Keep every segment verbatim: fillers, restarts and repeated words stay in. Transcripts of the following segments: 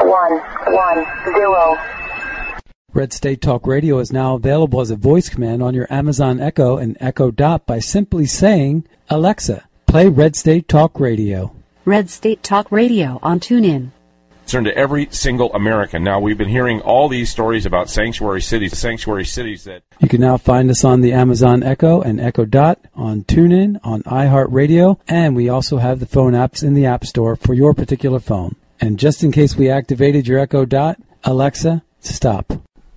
one one zero. Red State Talk Radio is now available as a voice command on your Amazon Echo and Echo Dot by simply saying, Alexa, play Red State Talk Radio. Red State Talk Radio on TuneIn. Concern to every single American. Now, we've been hearing all these stories about sanctuary cities, sanctuary cities that... You can now find us on the Amazon Echo and Echo Dot, on TuneIn, on iHeartRadio, and we also have the phone apps in the App Store for your particular phone. And just in case we activated your Echo Dot, Alexa, stop.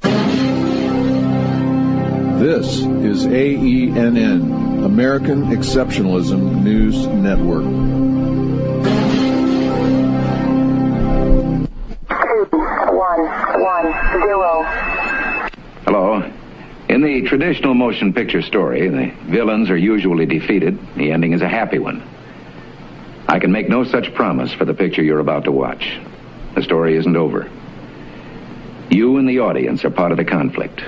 This is A E N N, American Exceptionalism News Network. One, one, zero. Hello. In the traditional motion picture story, the villains are usually defeated. The ending is a happy one. I can make no such promise for the picture you're about to watch. The story isn't over. You and the audience are part of the conflict.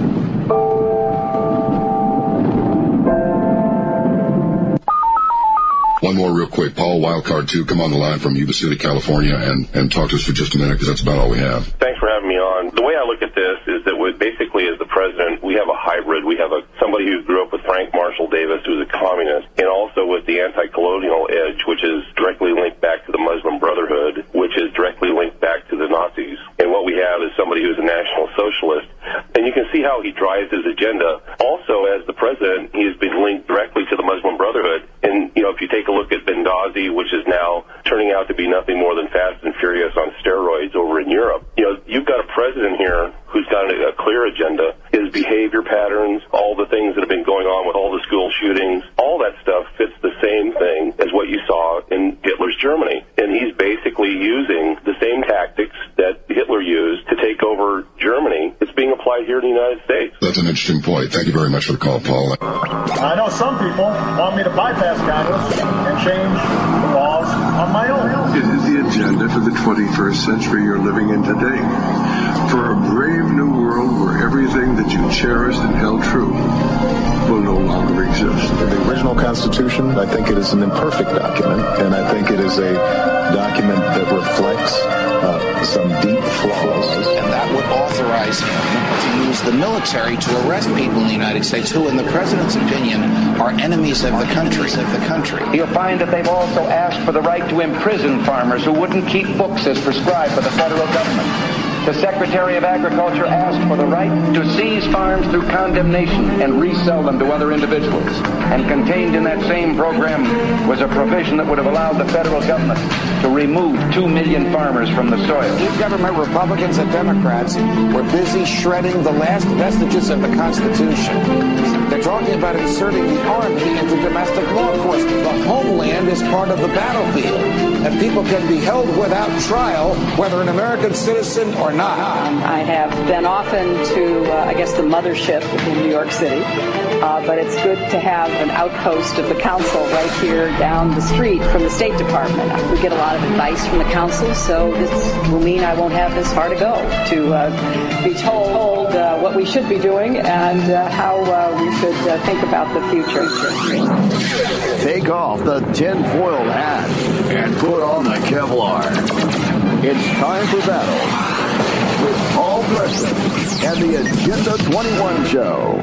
One more real quick. Paul, Wildcard two, come on the line from Yuba City, California, and, and talk to us for just a minute, because that's about all we have. Thanks for having me on. The way I look at this is that we basically, as the president, we have a hybrid. We have a somebody who grew up with Frank Marshall Davis, who's a communist, and also with the anti-colonial edge, which is directly linked back to the Muslim Brotherhood, which is directly linked back to the Nazis. And what we have is somebody who's a national socialist. And you can see how he drives his agenda. Also, as the president, he has been linked directly to the Muslim Brotherhood. And, you know, if you take a look at Benghazi, which is now turning out to be nothing more than Fast and Furious on steroids over in Europe, you know, you've got a president here who's got a, a clear agenda. His behavior patterns, all the things that have been going on with all the school shootings, all that stuff fits the same thing as what you saw in Hitler's Germany. And he's basically using the same tactics that Hitler used to take over Germany. It's being applied here in the United States. That's an interesting point. Thank you very much for the call, Paul. I know some people want me to bypass Congress and change the laws on my own. It is the agenda for the twenty-first century you're living in today. For a brave new world where everything that you cherished and held true will no longer exist. The original Constitution, I think it is an imperfect document, and I think it is a document that reflects uh, some deep flaws. And that would authorize him to use the military to arrest people in the United States who, in the president's opinion, are enemies of the country. Of the country. You'll find that they've also asked for the right to imprison farmers who wouldn't keep books as prescribed by the federal government. The Secretary of Agriculture asked for the right to seize farms through condemnation and resell them to other individuals. And contained in that same program was a provision that would have allowed the federal government to remove two million farmers from the soil. Each government, Republicans and Democrats, were busy shredding the last vestiges of the Constitution. They're talking about inserting the Army into domestic law enforcement. The homeland is part of the battlefield, and people can be held without trial, whether an American citizen or not. I have been often to, uh, I guess, the mothership in New York City, uh, but it's good to have an outpost of the council right here down the street from the State Department. We get a lot of advice from the council, so this will mean I won't have this far to go to uh, be told uh, what we should be doing and uh, how uh, we should uh, think about the future. Take off the tinfoil hat and put on the Kevlar. It's time for battle with Paul Preston and the Agenda twenty-one Show.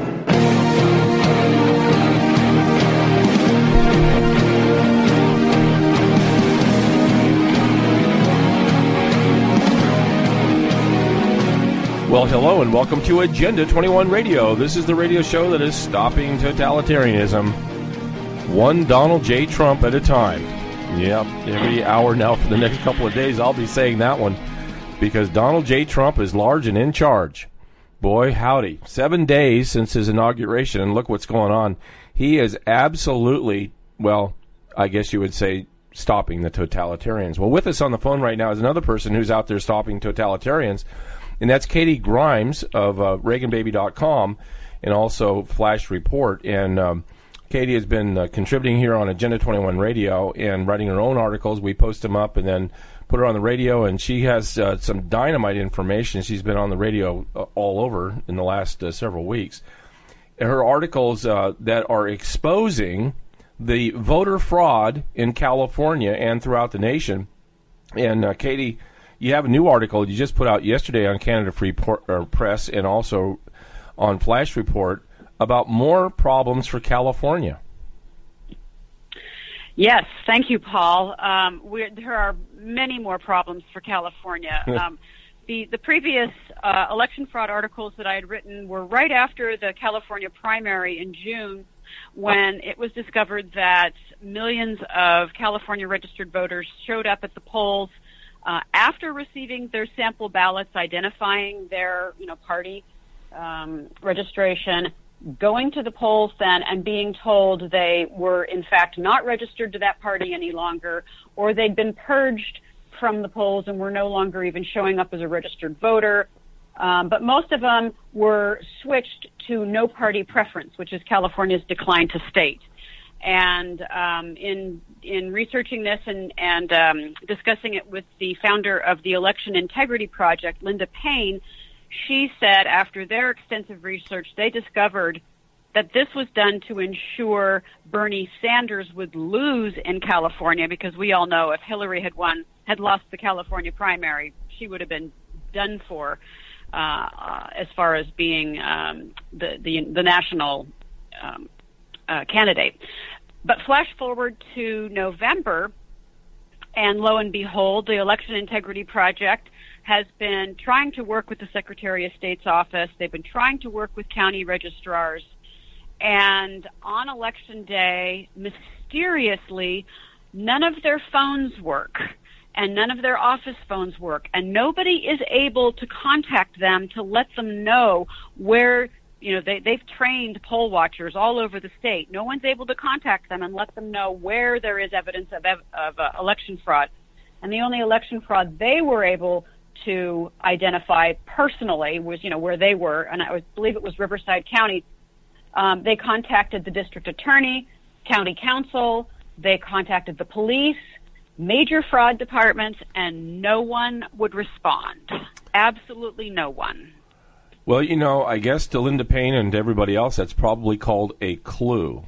Well, hello and welcome to Agenda twenty-one Radio. This is the radio show that is stopping totalitarianism, one Donald J. Trump at a time. Yep, every hour now for the next couple of days I'll be saying that one, because Donald J. Trump is large and in charge. Boy, howdy. Seven days since his inauguration, and look what's going on. He is absolutely, well, I guess you would say, stopping the totalitarians. Well, with us on the phone right now is another person who's out there stopping totalitarians, and that's Katie Grimes of uh, Reagan Baby dot com and also Flash Report. And um, Katie has been uh, contributing here on Agenda twenty-one Radio and writing her own articles. We post them up and then put her on the radio, and she has uh, some dynamite information. She's been on the radio uh, all over in the last uh, several weeks. Her articles uh, that are exposing the voter fraud in California and throughout the nation. And uh, Katie, you have a new article you just put out yesterday on Canada Free Por- or Press and also on Flash Report about more problems for California. Yes, thank you, Paul. Um, we're, there are many more problems for California. um, the, the previous uh, election fraud articles that I had written were right after the California primary in June, when it was discovered that millions of California registered voters showed up at the polls uh, after receiving their sample ballots, identifying their, you know, party um, registration, going to the polls then and being told they were in fact not registered to that party any longer, or they'd been purged from the polls and were no longer even showing up as a registered voter. Um, but most of them were switched to no party preference, which is California's decline to state. And um, in in researching this and, and um, discussing it with the founder of the Election Integrity Project, Linda Payne, she said after their extensive research, they discovered that this was done to ensure Bernie Sanders would lose in California, because we all know if Hillary had won, had lost the California primary, she would have been done for uh, uh, as far as being um, the, the, the national um, uh, candidate. But flash forward to November, and lo and behold, the Election Integrity Project has been trying to work with the Secretary of State's office. They've been trying to work with county registrars. And on Election Day, mysteriously, none of their phones work and none of their office phones work. And nobody is able to contact them to let them know where, you know, they, they've trained poll watchers all over the state. No one's able to contact them and let them know where there is evidence of, of uh, election fraud. And the only election fraud they were able to identify personally was, you know, where they were, and I believe it was Riverside County. Um, they contacted the district attorney, county council, they contacted the police, major fraud departments, and no one would respond. Absolutely no one. Well, you know, I guess to Linda Payne and to everybody else, that's probably called a clue.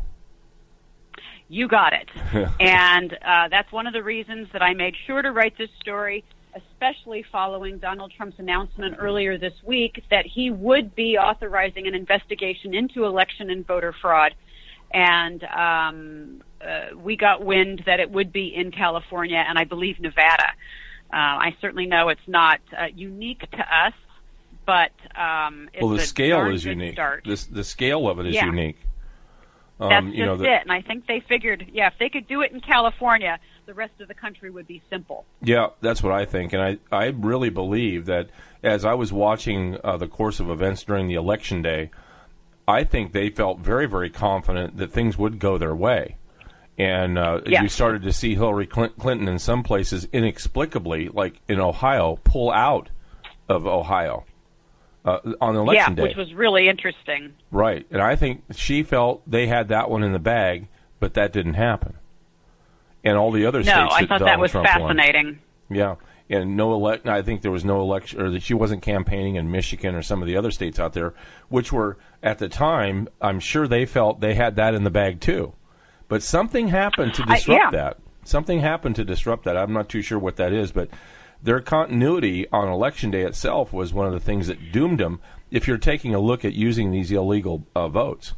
You got it. And uh, that's one of the reasons that I made sure to write this story, especially following Donald Trump's announcement earlier this week that he would be authorizing an investigation into election and voter fraud. And um, uh, we got wind that it would be in California and I believe Nevada. Uh, I certainly know it's not uh, unique to us, but um, it's well, the a scale darn is good unique. Start. This, the scale of it is yeah. unique. Um, That's just you know, the, it. And I think they figured, yeah, if they could do it in California, the rest of the country would be simple. Yeah, that's what I think. And I, I really believe that as I was watching uh, the course of events during the election day, I think they felt very, very confident that things would go their way. And uh, yes. you started to see Hillary Clinton in some places inexplicably, like in Ohio, pull out of Ohio uh, on election yeah, day. Which was really interesting. Right. And I think she felt they had that one in the bag, but that didn't happen. And all the other no, states I that thought Donald that was Trump fascinating. won. Yeah. And no elect. I think there was no election, or that she wasn't campaigning in Michigan or some of the other states out there, which were, at the time, I'm sure they felt they had that in the bag too. But something happened to disrupt I, yeah. that. Something happened to disrupt that. I'm not too sure what that is, but their continuity on Election Day itself was one of the things that doomed them if you're taking a look at using these illegal uh, votes.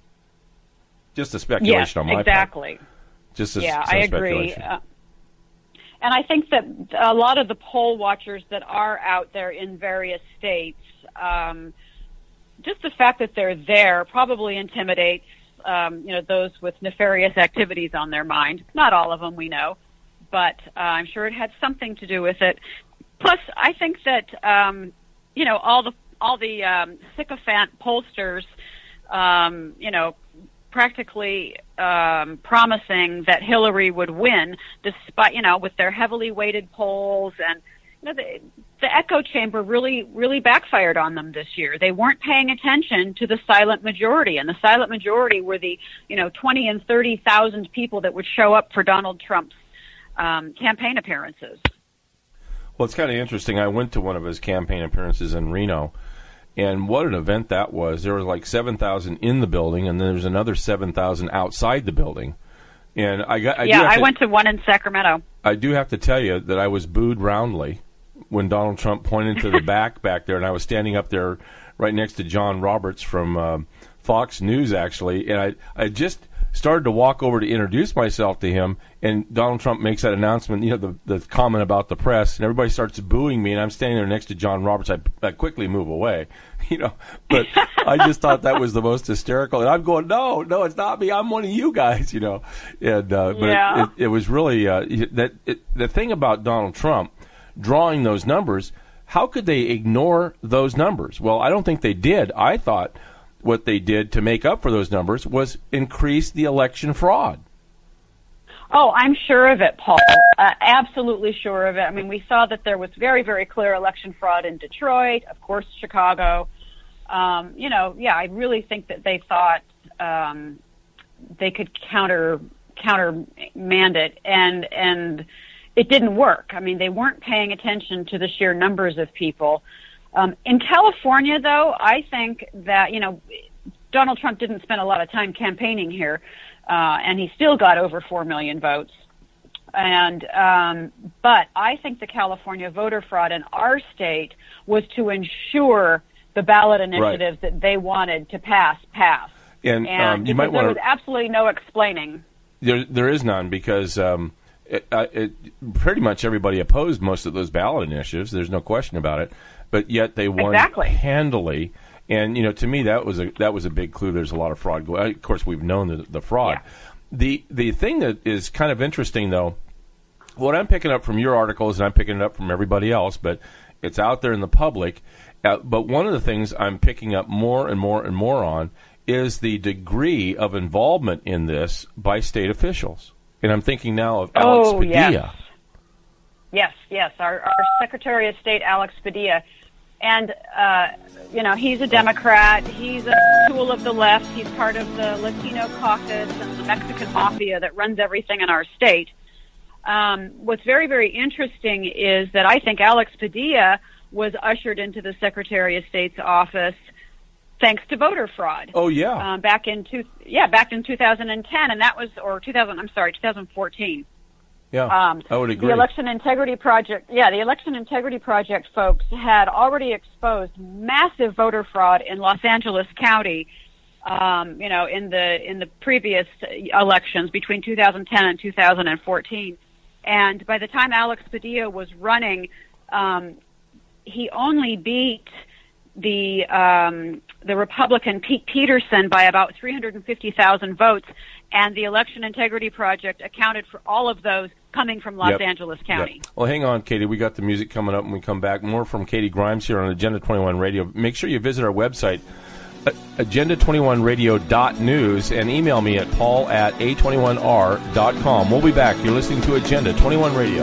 Just a speculation yes, on my exactly. part. Just a, yeah, some I agree. Uh, and I think that a lot of the poll watchers that are out there in various states, um, just the fact that they're there probably intimidates Um, you know, those with nefarious activities on their mind. Not all of them, we know, but uh, I'm sure it had something to do with it. Plus, I think that um, you know all the all the um, sycophant pollsters, um, you know, practically um, promising that Hillary would win, despite you know with their heavily weighted polls, and you know the, the echo chamber really, really backfired on them this year. They weren't paying attention to the silent majority, and the silent majority were the, you know, twenty and thirty thousand people that would show up for Donald Trump's um, campaign appearances. Well, it's kind of interesting. I went to one of his campaign appearances in Reno, and what an event that was. There was like seven thousand in the building, and then there was another seven thousand outside the building. And I got, I yeah, do have I to, went to one in Sacramento. I do have to tell you that I was booed roundly when Donald Trump pointed to the back back there, and I was standing up there right next to John Roberts from uh, Fox News, actually, and I, I just started to walk over to introduce myself to him, and Donald Trump makes that announcement, you know, the, the comment about the press, and everybody starts booing me, and I'm standing there next to John Roberts. I, I quickly move away, you know, but I just thought that was the most hysterical, and I'm going, no, no, it's not me. I'm one of you guys, you know, and uh, but yeah. it, it, it was really uh, that it, the thing about Donald Trump drawing those numbers. How could they ignore those numbers? Well, I don't think they did. I thought what they did to make up for those numbers was increase the election fraud. Oh, I'm sure of it, Paul. Uh, absolutely sure of it. I mean, we saw that there was very, very clear election fraud in Detroit, of course, Chicago. Um, you know, yeah, I really think that they thought um, they could counter countermand it, and and it didn't work. I mean, they weren't paying attention to the sheer numbers of people. Um, in California, though, I think that, you know, Donald Trump didn't spend a lot of time campaigning here, uh, and he still got over four million votes. And um, but I think the California voter fraud in our state was to ensure the ballot initiatives right. that they wanted to pass, pass. And, and um, you might there want was absolutely no explaining. There, there is none because um, it, uh, it, pretty much everybody opposed most of those ballot initiatives. There's no question about it. But yet they won exactly. handily. And, you know, to me, that was a that was a big clue. There's a lot of fraud going. Of course, we've known the, the fraud. Yeah. The the thing that is kind of interesting, though, what I'm picking up from your articles, and I'm picking it up from everybody else, but it's out there in the public. Uh, but one of the things I'm picking up more and more and more on is the degree of involvement in this by state officials. And I'm thinking now of Alex oh, Padilla. Yes, yes, yes. Our, our Secretary of State, Alex Padilla. And, uh, you know, he's a Democrat. He's a tool of the left. He's part of the Latino caucus and the Mexican mafia that runs everything in our state. Um, what's very, very interesting is that I think Alex Padilla was ushered into the Secretary of State's office thanks to voter fraud. Oh, yeah. Um, back in two, yeah, back in two thousand ten, and that was, or two thousand, I'm sorry, two thousand fourteen. Yeah, um, I would agree. The Election Integrity Project, yeah, the Election Integrity Project folks had already exposed massive voter fraud in Los Angeles County, um, you know, in the in the previous elections between two thousand ten and two thousand fourteen. And by the time Alex Padilla was running, um, he only beat the um, the Republican Pete Peterson by about three hundred fifty thousand votes, and the Election Integrity Project accounted for all of those coming from Los yep. Angeles County. Yep. Well, hang on, Katie. We got the music coming up when we come back. More from Katie Grimes here on Agenda twenty-one Radio. Make sure you visit our website, agenda twenty-one radio dot news, and email me at paul at a twenty-one r dot com. We'll be back. You're listening to Agenda twenty-one Radio.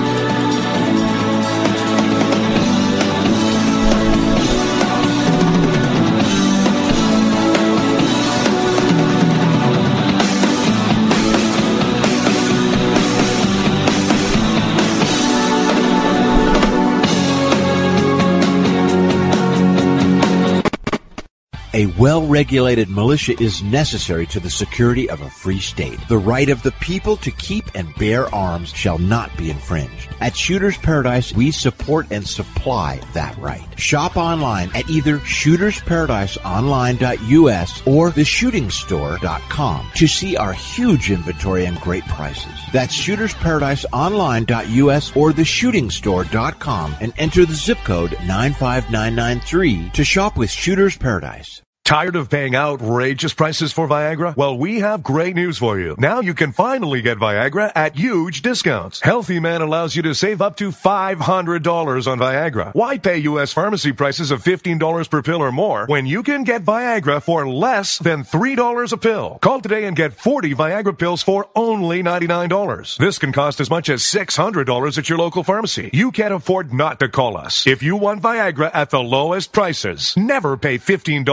A well-regulated militia is necessary to the security of a free state. The right of the people to keep and bear arms shall not be infringed. At Shooters Paradise, we support and supply that right. Shop online at either shooters paradise online dot u s or the shooting store dot com to see our huge inventory and great prices. That's shooters paradise online dot u s or the shooting store dot com and enter the zip code nine five nine nine three to shop with Shooters Paradise. Tired of paying outrageous prices for Viagra? Well, we have great news for you. Now you can finally get Viagra at huge discounts. Healthy Man allows you to save up to five hundred dollars on Viagra. Why pay U S pharmacy prices of fifteen dollars per pill or more when you can get Viagra for less than three dollars a pill? Call today and get forty Viagra pills for only ninety-nine dollars. This can cost as much as six hundred dollars at your local pharmacy. You can't afford not to call us. If you want Viagra at the lowest prices, never pay fifteen dollars a pill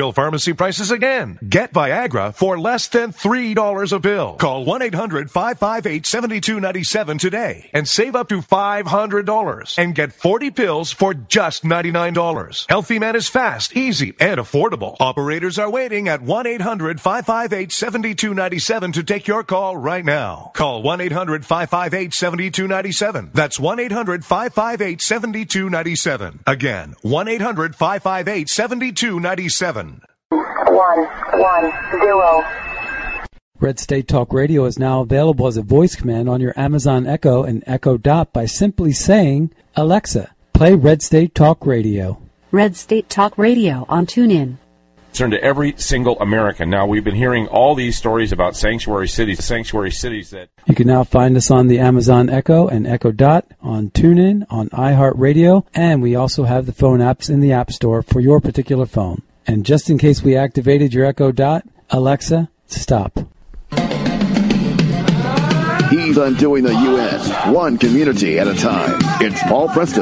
pill pharmacy prices again. Get Viagra for less than three dollars a pill. Call one eight hundred five five eight seven two nine seven today and save up to five hundred dollars and get forty pills for just ninety-nine dollars. Healthy Man is fast, easy, and affordable. Operators are waiting at one eight hundred five five eight seven two nine seven to take your call right now. Call one eight hundred five five eight seven two nine seven. That's one eight hundred five five eight seven two nine seven. Again, one eight hundred five five eight seven two nine seven. One, one, zero. Red State Talk Radio is now available as a voice command on your Amazon Echo and Echo Dot by simply saying, Alexa, play Red State Talk Radio. Red State Talk Radio on TuneIn. Turn to every single American. Now, we've been hearing all these stories about sanctuary cities, sanctuary cities that... You can now find us on the Amazon Echo and Echo Dot, on TuneIn, on iHeartRadio, and we also have the phone apps in the App Store for your particular phone. And just in case we activated your Echo Dot, Alexa, stop. He's undoing the U S one community at a time. It's Paul Preston.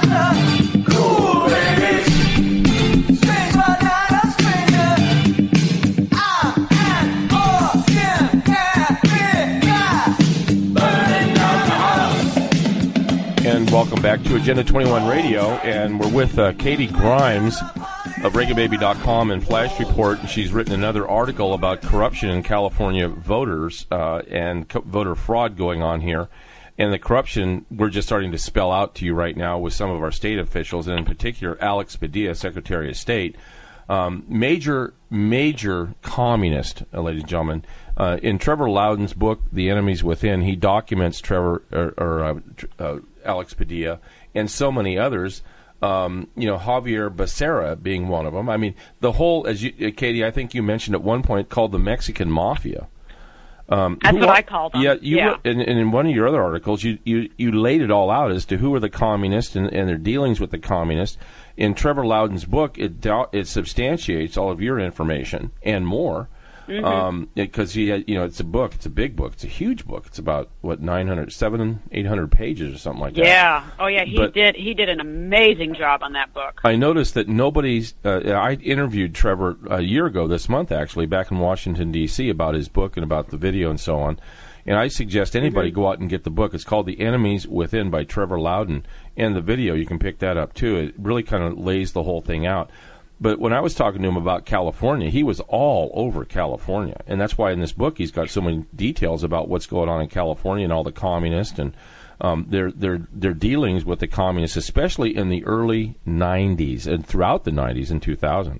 And welcome back to Agenda twenty-one Radio, and we're with uh, Katie Grimes of Reagan Baby dot com and Flash Report. She's written another article about corruption in California voters uh, and co- voter fraud going on here. And the corruption we're just starting to spell out to you right now with some of our state officials, and in particular Alex Padilla, Secretary of State. Um, major, major communist, uh, ladies and gentlemen. Uh, in Trevor Loudon's book, The Enemies Within, he documents Trevor or, or uh, uh, Alex Padilla and so many others. Um, you know, Javier Becerra being one of them. I mean, the whole, as you, uh, Katie, I think you mentioned at one point, called the Mexican Mafia. Um, That's what are, I called them. Yeah, you yeah. Were, and, and in one of your other articles, you, you, you laid it all out as to who are the communists and, and their dealings with the communists. In Trevor Loudon's book, it do, it substantiates all of your information and more. Mm-hmm. Um, because he, had, you know, it's a book. It's a big book. It's a huge book. It's about what nine hundred, seven, eight hundred pages or something like that. Yeah. Oh, yeah. He but did. He did an amazing job on that book. I noticed that nobody's. Uh, I interviewed Trevor a year ago this month, actually, back in Washington D C, about his book and about the video and so on. And I suggest anybody mm-hmm. go out and get the book. It's called The Enemies Within by Trevor Loudon, and the video you can pick that up too. It really kind of lays the whole thing out. But when I was talking to him about California, he was all over California. And that's why in this book he's got so many details about what's going on in California and all the communists and um, their, their, their dealings with the communists, especially in the early nineties and throughout the nineties and two thousand.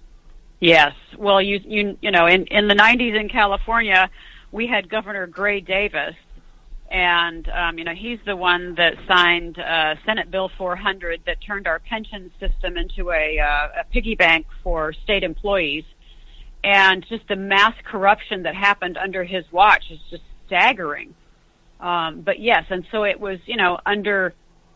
Yes. Well, you you you know, in, in the nineties in California, we had Governor Gray Davis. And, um, you know, he's the one that signed uh, Senate Bill four hundred that turned our pension system into a, uh, a piggy bank for state employees. And just the mass corruption that happened under his watch is just staggering. Um, but, yes, and so it was, you know, under,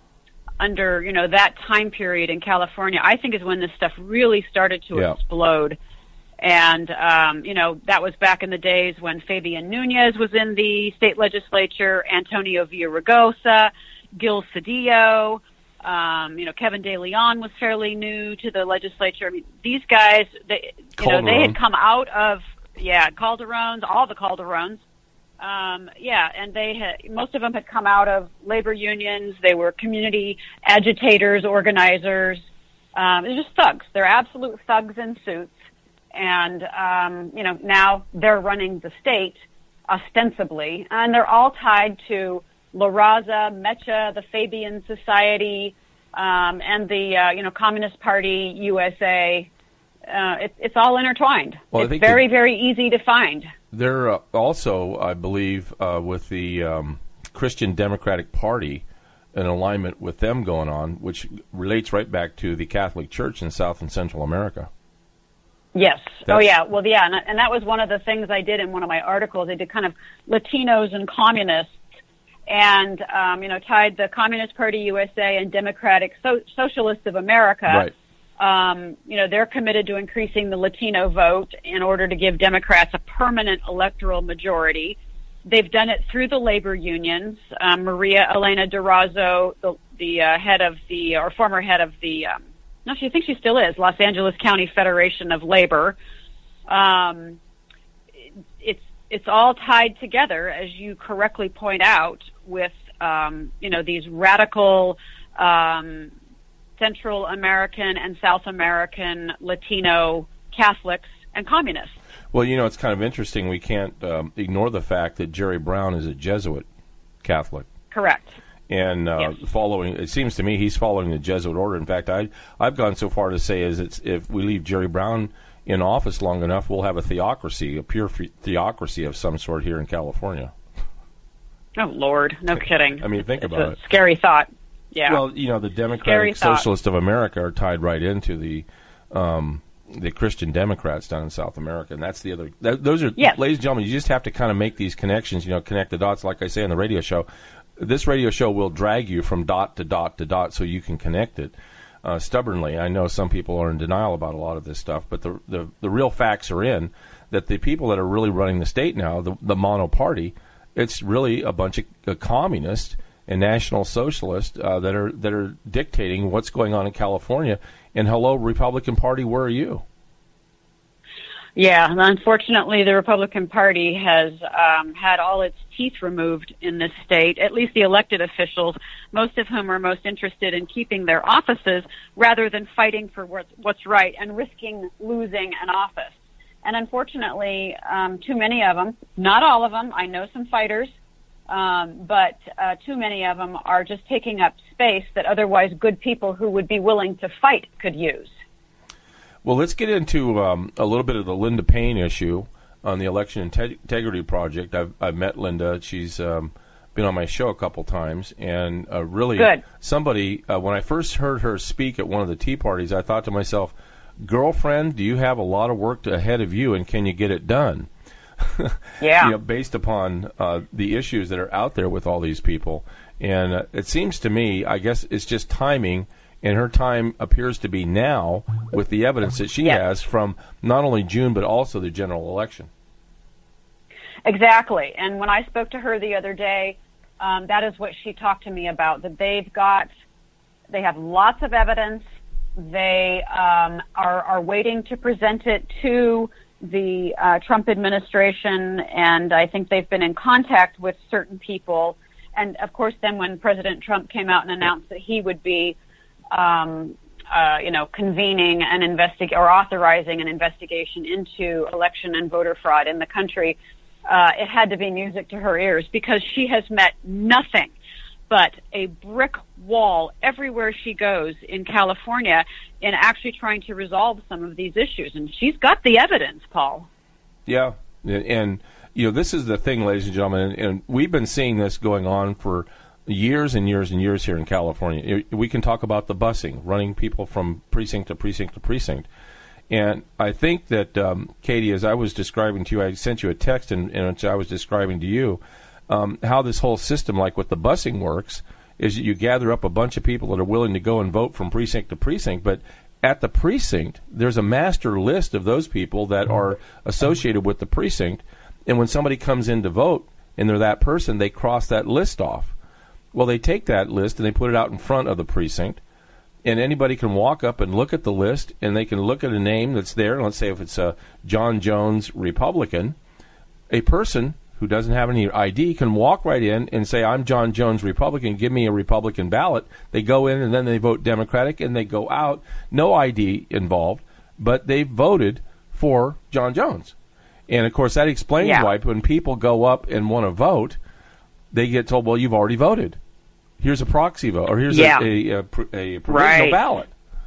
under you know, that time period in California, I think is when this stuff really started to yeah. explode. And, um, you know, that was back in the days when Fabian Nunez was in the state legislature, Antonio Villaraigosa, Gil Cedillo, um, you know, Kevin De Leon was fairly new to the legislature. I mean, these guys, they, you Calderon. know, they had come out of, yeah, Calderones, all the Calderones. Um, yeah, and they had, most of them had come out of labor unions. They were community agitators, organizers. Um, they're just thugs. They're absolute thugs in suits. And, um, you know, now they're running the state ostensibly, and they're all tied to La Raza, Mecha, the Fabian Society, um, and the, uh, you know, Communist Party, U S A. Uh, it, it's all intertwined. Well, it's very, very easy to find. They're uh, also, I believe, uh, with the um, Christian Democratic Party, an alignment with them going on, which relates right back to the Catholic Church in South and Central America. Yes. That's, oh, yeah. Well, yeah, and, and that was one of the things I did in one of my articles. I did kind of Latinos and communists, and um, you know, tied the Communist Party U S A and Democratic so- Socialists of America. Right. Um, you know, they're committed to increasing the Latino vote in order to give Democrats a permanent electoral majority. They've done it through the labor unions. Um, Maria Elena Durazo, the, the uh, head of the, or former head of the um, no, she thinks she still is, Los Angeles County Federation of Labor. Um, it's it's all tied together, as you correctly point out, with um, you know these radical um, Central American and South American Latino Catholics and communists. Well, you know, it's kind of interesting. We can't um, ignore the fact that Jerry Brown is a Jesuit Catholic. Correct. And uh, yes. following, it seems to me he's following the Jesuit order. In fact, I, I've gone so far to say is it's, if we leave Jerry Brown in office long enough, we'll have a theocracy, a pure theocracy of some sort here in California. Oh, Lord. No kidding. I mean, think it's about a it. Scary thought. Yeah. Well, you know, the Democratic Socialists of America are tied right into the um, the Christian Democrats down in South America, and that's the other. That, those are, yes. ladies and gentlemen, you just have to kind of make these connections. You know, connect the dots, like I say on the radio show. This radio show will drag you from dot to dot to dot, so you can connect it uh, stubbornly. I know some people are in denial about a lot of this stuff, but the the, the real facts are in that the people that are really running the state now, the, the mono party, it's really a bunch of uh, communists and national socialists uh, that are that are dictating what's going on in California. And hello, Republican Party, where are you? Yeah, unfortunately, the Republican Party has um, had all its teeth removed in this state, at least the elected officials, most of whom are most interested in keeping their offices rather than fighting for what's, what's right and risking losing an office. And unfortunately, um, too many of them, not all of them, I know some fighters, um, but uh, too many of them are just taking up space that otherwise good people who would be willing to fight could use. Well, let's get into um, a little bit of the Linda Payne issue on the Election Integ- Integrity Project. I've, I've met Linda. She's um, been on my show a couple times, and uh, really Good. somebody, uh, when I first heard her speak at one of the tea parties, I thought to myself, girlfriend, do you have a lot of work to, ahead of you, and can you get it done? Yeah. You know, based upon uh, the issues that are out there with all these people. And uh, it seems to me, I guess it's just timing, and her time appears to be now with the evidence that she yes. has from not only June but also the general election. Exactly. And when I spoke to her the other day, um, that is what she talked to me about, that they've got, they have lots of evidence. They um, are, are waiting to present it to the uh, Trump administration, and I think they've been in contact with certain people. And, of course, then when President Trump came out and announced that he would be Um, uh, you know, convening an investig- or authorizing an investigation into election and voter fraud in the country, uh, it had to be music to her ears because she has met nothing but a brick wall everywhere she goes in California in actually trying to resolve some of these issues. And she's got the evidence, Paul. Yeah. And, and you know, this is the thing, ladies and gentlemen, and, and we've been seeing this going on for years and years and years here in California. We can talk about the busing, running people from precinct to precinct to precinct. And I think that, um, Katie, as I was describing to you, I sent you a text in, in which I was describing to you um, how this whole system, like with the busing works, is that you gather up a bunch of people that are willing to go and vote from precinct to precinct, but at the precinct, there's a master list of those people that are associated with the precinct, and when somebody comes in to vote and they're that person, they cross that list off. Well, they take that list and they put it out in front of the precinct, and anybody can walk up and look at the list, and they can look at a name that's there. Let's say if it's a John Jones Republican, a person who doesn't have any I D can walk right in and say, I'm John Jones Republican, give me a Republican ballot. They go in and then they vote Democratic and they go out. No I D involved, but they voted for John Jones. And, of course, that explains yeah. why when people go up and want to vote, they get told, well, you've already voted. Here's a proxy vote, or here's yeah. a, a, a, a provisional right. ballot.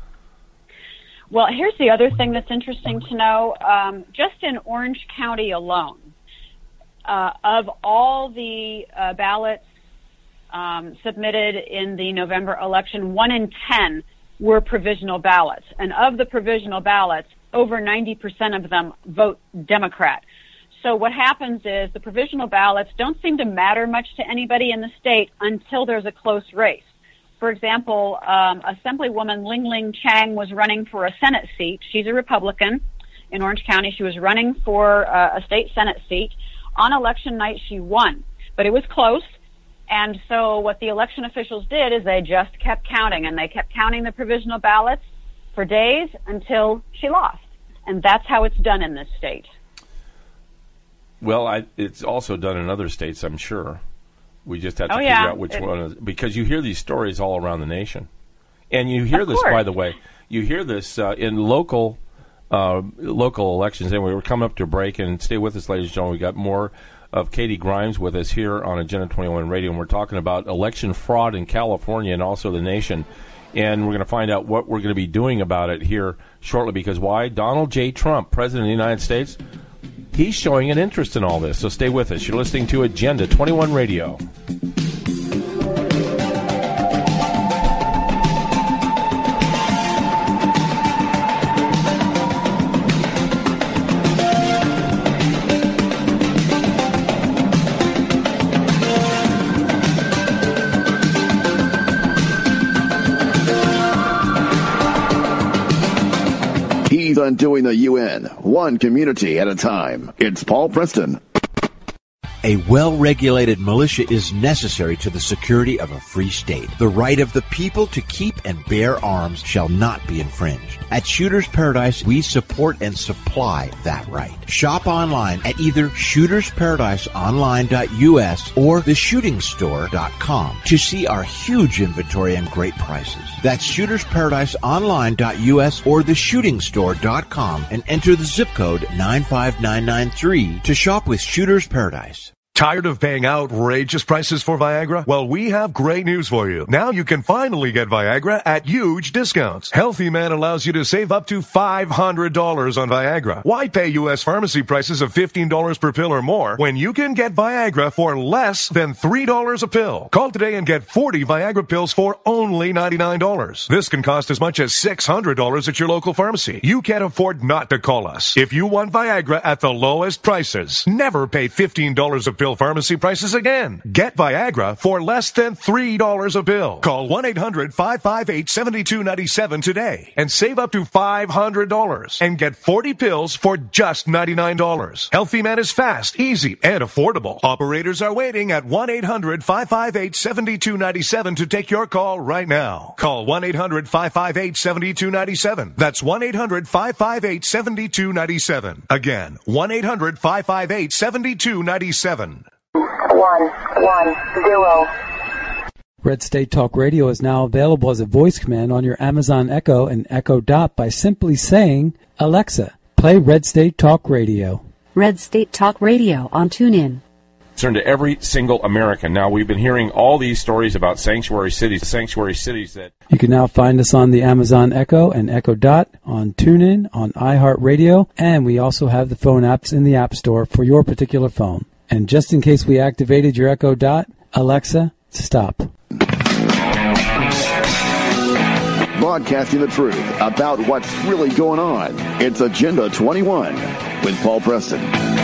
Well, here's the other thing that's interesting to know. Um, just in Orange County alone, uh, of all the uh, ballots um, submitted in the November election, one in ten were provisional ballots. And of the provisional ballots, over ninety percent of them vote Democrat. So what happens is the provisional ballots don't seem to matter much to anybody in the state until there's a close race. For example, um, Assemblywoman Ling Ling Chang was running for a Senate seat. She's a Republican in Orange County. She was running for uh, a state Senate seat. On election night, she won, but it was close. And so what the election officials did is they just kept counting, and they kept counting the provisional ballots. for days until she lost. And that's how it's done in this state. Well, I, it's also done in other states, I'm sure. We just have to oh, figure yeah. out which it, one is, because you hear these stories all around the nation. And you hear of this, course. by the way, you hear this uh, in local uh, local elections. Anyway, we're coming up to a break, and stay with us, ladies and gentlemen. We got more of Katie Grimes with us here on Agenda twenty-one Radio, and we're talking about election fraud in California and also the nation. And we're going to find out what we're going to be doing about it here shortly, because why? Donald J. Trump, President of the United States, he's showing an interest in all this. So stay with us. You're listening to Agenda twenty-one Radio. He's undoing the U N, one community at a time. It's Paul Preston. A well-regulated militia is necessary to the security of a free state. The right of the people to keep and bear arms shall not be infringed. At Shooters Paradise, we support and supply that right. Shop online at either shooters paradise online dot U S or the shooting store dot com to see our huge inventory and great prices. That's shooters paradise online dot U S or the shooting store dot com and enter the zip code nine five nine nine three to shop with Shooters Paradise. Tired of paying outrageous prices for Viagra? Well, we have great news for you. Now you can finally get Viagra at huge discounts. Healthy Man allows you to save up to five hundred dollars on Viagra. Why pay U S pharmacy prices of fifteen dollars per pill or more when you can get Viagra for less than three dollars a pill? Call today and get forty Viagra pills for only ninety-nine dollars. This can cost as much as six hundred dollars at your local pharmacy. You can't afford not to call us. If you want Viagra at the lowest prices, never pay fifteen dollars a pill pharmacy prices again. Get Viagra for less than three dollars a pill. Call one eight hundred five five eight seven two nine seven today and save up to five hundred dollars and get forty pills for just ninety-nine dollars. Healthy Man is fast, easy, and affordable. Operators are waiting at one eight hundred five five eight seven two nine seven to take your call right now. Call one eight hundred five five eight seven two nine seven. That's one eight hundred five five eight seven two nine seven. Again, one eight hundred five five eight seven two nine seven. One, one, zero. Red State Talk Radio is now available as a voice command on your Amazon Echo and Echo Dot by simply saying, Alexa, play Red State Talk Radio. Red State Talk Radio on TuneIn. Concern to every single American. Now, we've been hearing all these stories about sanctuary cities, sanctuary cities that... You can now find us on the Amazon Echo and Echo Dot, on TuneIn, on iHeartRadio, and we also have the phone apps in the App Store for your particular phone. And just in case we activated your Echo Dot, Alexa, stop. Broadcasting the truth about what's really going on. It's Agenda twenty-one with Paul Preston.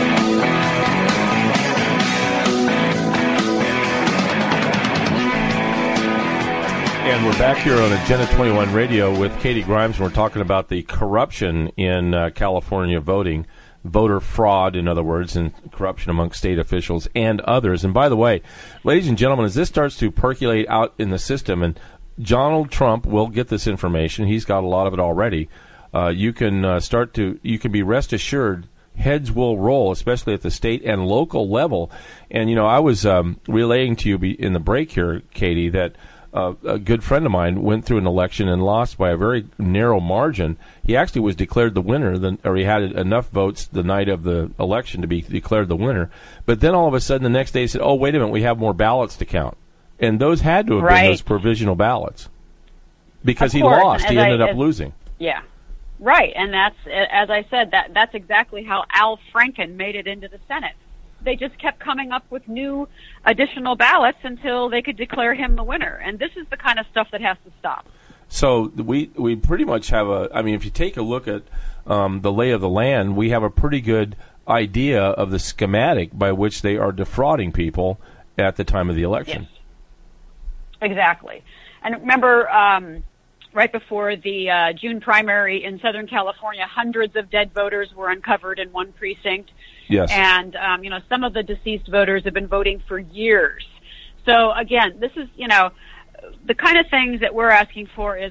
And we're back here on Agenda twenty-one Radio with Katie Grimes, and we're talking about the corruption in uh, California voting. Voter fraud, in other words, and corruption among state officials and others. And by the way, ladies and gentlemen, as this starts to percolate out in the system, and Donald Trump will get this information, he's got a lot of it already, uh, you can uh, start to, you can be rest assured heads will roll, especially at the state and local level. And, you know, I was um, relaying to you be, in the break here, Katie, that Uh, a good friend of mine went through an election and lost by a very narrow margin. He actually was declared the winner, then, or he had enough votes the night of the election to be declared the winner. But then all of a sudden the next day he said, oh, wait a minute, we have more ballots to count. And those had to have right. been those provisional ballots. Because of he course. lost. He I, ended up as, losing. Yeah. Right. And that's, as I said, that that's exactly how Al Franken made it into the Senate. They just kept coming up with new additional ballots until they could declare him the winner. And this is the kind of stuff that has to stop. So we we pretty much have a, I mean, if you take a look at um, the lay of the land, we have a pretty good idea of the schematic by which they are defrauding people at the time of the election. Yes. Exactly. And remember, um, right before the uh, June primary in Southern California, hundreds of dead voters were uncovered in one precinct. Yes. And, um, you know, some of the deceased voters have been voting for years. So, again, this is, you know, the kind of things that we're asking for is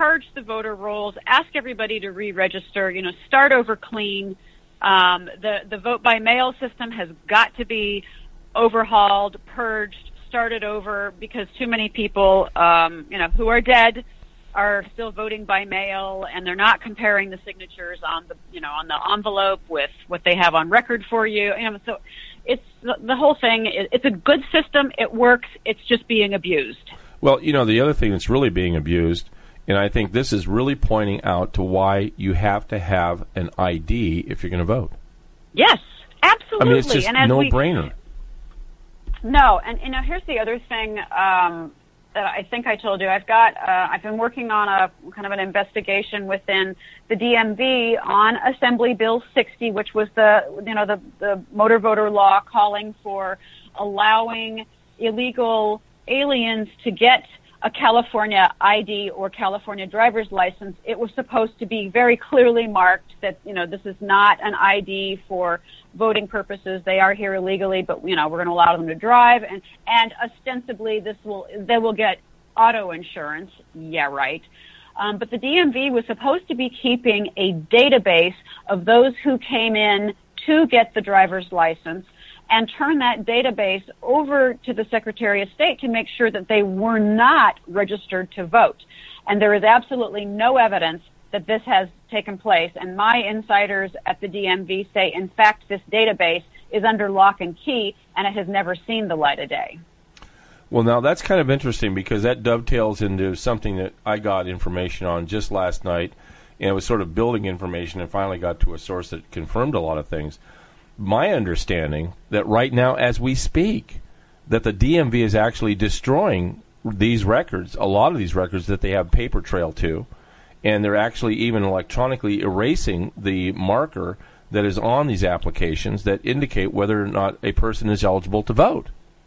purge the voter rolls, ask everybody to re-register, you know, start over clean. Um, the, the vote by mail system has got to be overhauled, purged, started over, because too many people, um, you know, who are dead are still voting by mail, and they're not comparing the signatures on the, you know, on the envelope with what they have on record for you. You know, so it's the, the whole thing. It, it's a good system. It works. It's just being abused. Well, you know, the other thing that's really being abused, and I think this is really pointing out to why you have to have an I D if you're going to vote. Yes, absolutely. I mean, it's just and as no-brainer. We, no, and you know, here's the other thing um, that I think I told you. I've got, uh, I've been working on a kind of an investigation within the D M V on Assembly Bill sixty, which was the, you know, the, the motor voter law calling for allowing illegal aliens to get a California I D or California driver's license. It was supposed to be very clearly marked that, you know, this is not an I D for voting purposes. They are here illegally, but, you know, we're going to allow them to drive, and, and ostensibly this will, they will get auto insurance. Yeah, right. Um, but the D M V was supposed to be keeping a database of those who came in to get the driver's license, and turn that database over to the Secretary of State to make sure that they were not registered to vote. And there is absolutely no evidence that this has taken place. And my insiders at the D M V say, in fact, this database is under lock and key, and it has never seen the light of day. Well, now that's kind of interesting, because that dovetails into something that I got information on just last night, and it was sort of building information and finally got to a source that confirmed a lot of things. My understanding that right now, as we speak, that the D M V is actually destroying these records, a lot of these records that they have paper trail to, and they're actually even electronically erasing the marker that is on these applications that indicate whether or not a person is eligible to vote.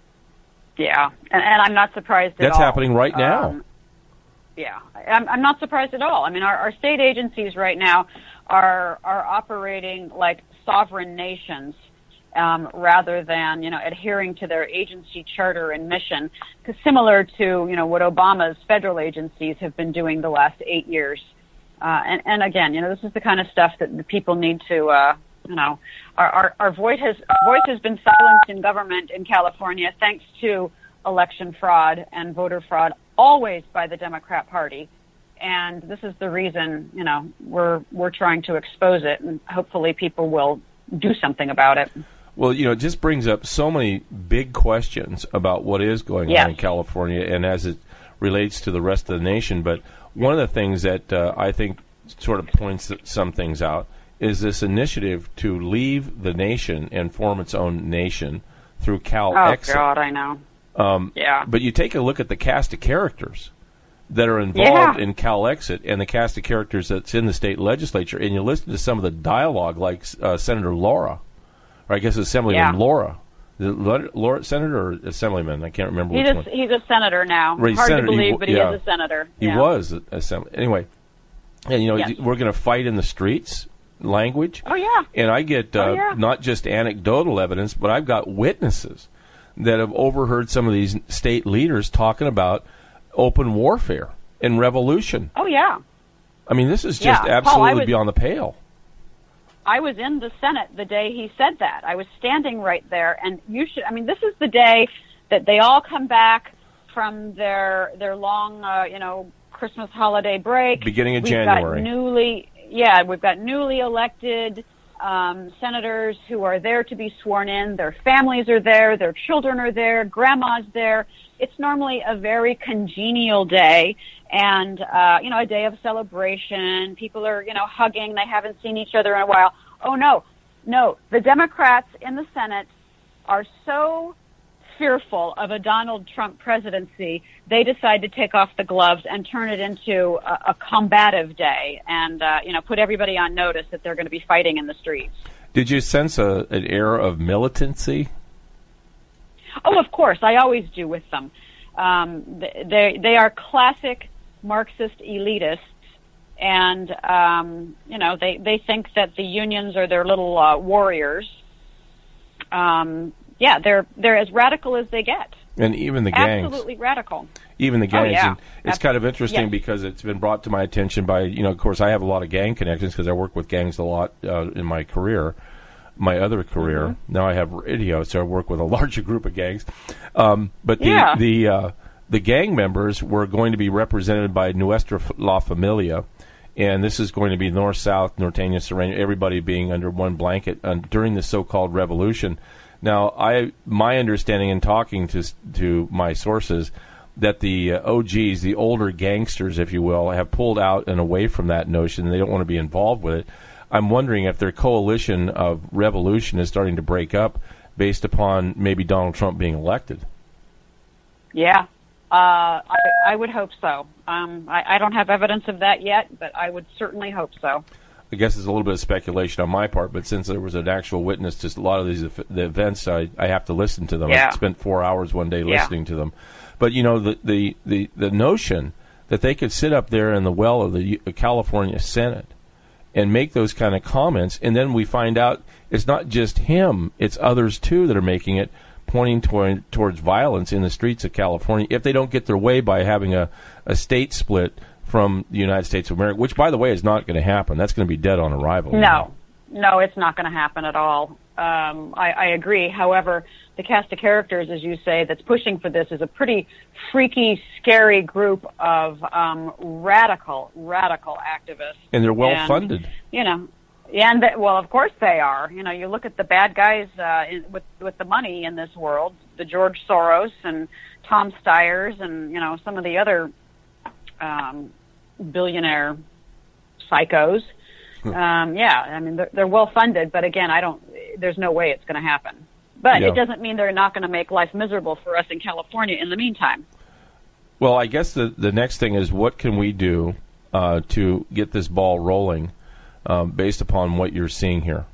Yeah, and, and I'm not surprised at That's all. That's happening right now. Um, yeah, I'm, I'm not surprised at all. I mean, our, our state agencies right now are are operating like sovereign nations, um, rather than, you know, adhering to their agency charter and mission, because similar to, you know, what Obama's federal agencies have been doing the last eight years. Uh, and, and again, you know, this is the kind of stuff that the people need to, uh, you know, our, our, our voice has, voice has been silenced in government in California thanks to election fraud and voter fraud, always by the Democrat Party. And this is the reason, you know, we're we're trying to expose it, and hopefully people will do something about it. Well, you know, it just brings up so many big questions about what is going yes. on in California and as it relates to the rest of the nation. But one of the things that uh, I think sort of points some things out is this initiative to leave the nation and form its own nation through CalExit. Oh, God, I know. Um, yeah. But you take a look at the cast of characters that are involved yeah. in CalExit and the cast of characters that's in the state legislature, and you listen to some of the dialogue, like uh, Senator Laura, or I guess Assemblyman yeah. Laura. Laura, Senator or Assemblyman? I can't remember he's which a, one. He's a senator now. Right, Hard senator, to believe, he, but he yeah. is a senator. He yeah. was a assembly. Anyway, and you know, yes. we're going to fight in the streets language. Oh, yeah. And I get uh, oh, yeah. not just anecdotal evidence, but I've got witnesses that have overheard some of these state leaders talking about open warfare and revolution. Oh, yeah. I mean, this is just yeah. absolutely Paul, was, beyond the pale. I was in the Senate the day he said that. I was standing right there, and you should, I mean, this is the day that they all come back from their their long, uh, you know, Christmas holiday break. Beginning of we've January. Got newly, yeah, we've got newly elected um, senators who are there to be sworn in. Their families are there. Their children are there. Grandma's there. It's normally a very congenial day, and, uh, you know, a day of celebration. People are, you know, hugging. They haven't seen each other in a while. Oh, no. No. The Democrats in the Senate are so fearful of a Donald Trump presidency, they decide to take off the gloves and turn it into a, a combative day and, uh, you know, put everybody on notice that they're going to be fighting in the streets. Did you sense a, an air of militancy? Oh, of course. I always do with them. Um, they they are classic Marxist elitists, and um, you know they, they think that the unions are their little uh, warriors. Um, yeah, they're they're as radical as they get. And even the gangs. Absolutely radical. Even the gangs. Oh, yeah. And it's Ab- kind of interesting yes. because it's been brought to my attention by, you know, of course, I have a lot of gang connections because I work with gangs a lot uh, in my career, my other career. Mm-hmm. Now I have radio, so I work with a larger group of gangs. Um, but the yeah. the, uh, the gang members were going to be represented by Nuestra La Familia, and this is going to be North, South, Norteña, Serena, everybody being under one blanket uh, during the so-called revolution. Now, I my understanding in talking to to my sources that the uh, O Gs, the older gangsters, if you will, have pulled out and away from that notion. They don't want to be involved with it. I'm wondering if their coalition of revolution is starting to break up based upon maybe Donald Trump being elected. Yeah. Uh, I, I would hope so. Um, I, I don't have evidence of that yet, but I would certainly hope so. I guess it's a little bit of speculation on my part, but since there was an actual witness to a lot of these the events, I, I have to listen to them. Yeah. I spent four hours one day Yeah. listening to them. But, you know, the, the, the, the notion that they could sit up there in the well of the California Senate and make those kind of comments, and then we find out it's not just him, it's others, too, that are making it, pointing toward, towards violence in the streets of California if they don't get their way by having a, a state split from the United States of America, which, by the way, is not going to happen. That's going to be dead on arrival. No, no, it's not going to happen at all. Um, I, I agree. However, the cast of characters, as you say, that's pushing for this is a pretty freaky, scary group of um, radical, radical activists. And they're well And, funded. You know, yeah, and the, well, of course they are. You know, you look at the bad guys uh, in, with with the money in this world, the George Soros and Tom Steyers, and you know some of the other um, billionaire psychos. Um, yeah, I mean they're, they're well funded, but again, I don't. There's no way it's going to happen. But Yeah. it doesn't mean they're not going to make life miserable for us in California in the meantime. Well, I guess the the next thing is what can we do uh, to get this ball rolling um, based upon what you're seeing here?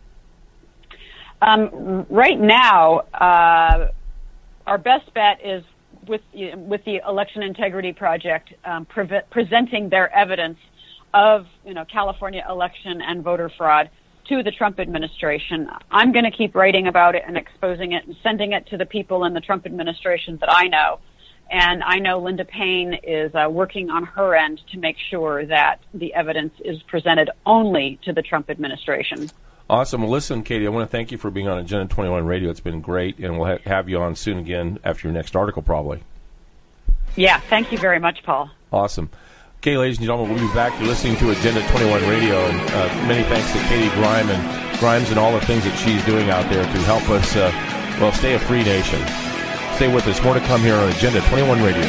Um, right now, uh, our best bet is with with the Election Integrity Project um, pre- presenting their evidence of you know California election and voter fraud to the Trump administration. I'm going to keep writing about it and exposing it and sending it to the people in the Trump administration that I know. And I know Linda Payne is uh, working on her end to make sure that the evidence is presented only to the Trump administration. Awesome. Well, listen, Katie, I want to thank you for being on Agenda twenty-one Radio. It's been great, and we'll ha- have you on soon again after your next article, probably. Yeah, thank you very much, Paul. Awesome. Okay, ladies and gentlemen, we'll be back. You're listening to Agenda twenty-one Radio, and uh, many thanks to Katie Grime and Grimes and all the things that she's doing out there to help us, uh, well, stay a free nation. Stay with us. More to come here on Agenda twenty-one Radio.